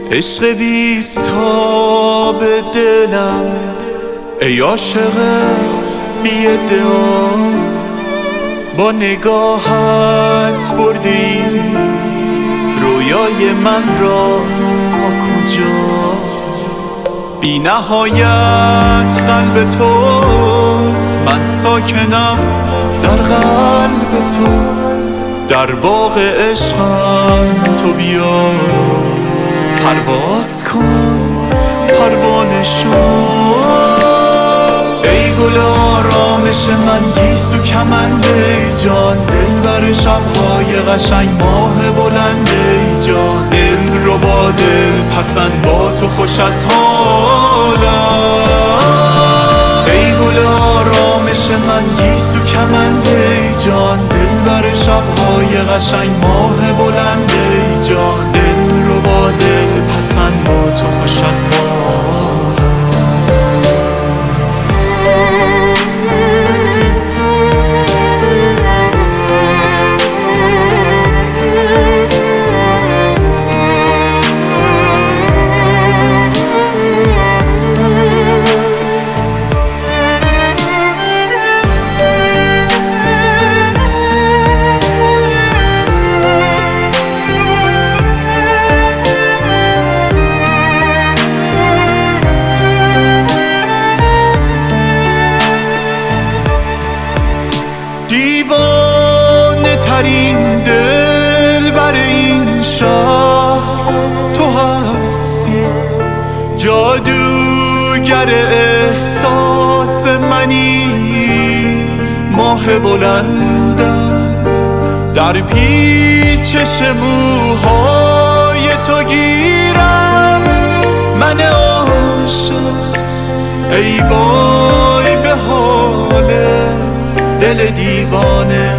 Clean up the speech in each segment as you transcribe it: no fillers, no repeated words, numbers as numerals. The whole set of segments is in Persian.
عشق بی تاب دلم، ای عاشق بی ادعا، با نگاهت بردی رویای من را تا کجا. بی نهایت قلب توست، من ساکنم در قلب تو، در باغ عشقم تو بیا، پرواز کن پروانه شو. ای گل آرامش من، گیسو کمند ای جان، دل بر شبهای قشنگ ماه بلند ای جان، دل رو با دل پسند با تو خوش از حالم. ای گل آرامش من، گیسو کمند ای جان، دل بر شبهای قشنگ ماه بلند ای جان، دل رو با دل پسند با تو خوش از حالم. دیوانه ترین دل بر این شهر تو هستی، جادوگر احساس منی، ماه بلندم در پیچش موهای تو گیرم، من عاشق ای وای به حال دل دیوانه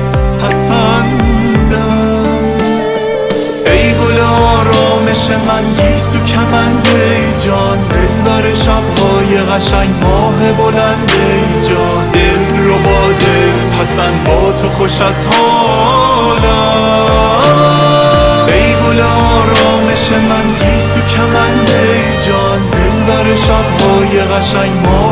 پسندم. ای گل آرامش من، گیسو کمند ای جان، دل بر شبهای قشنگ ماه بلند ای جان، دل رو با دل پسند با تو خوش از حالم. ای گل آرامش من، گیسو کمند ای جان، دل بر شبهای قشنگ ماه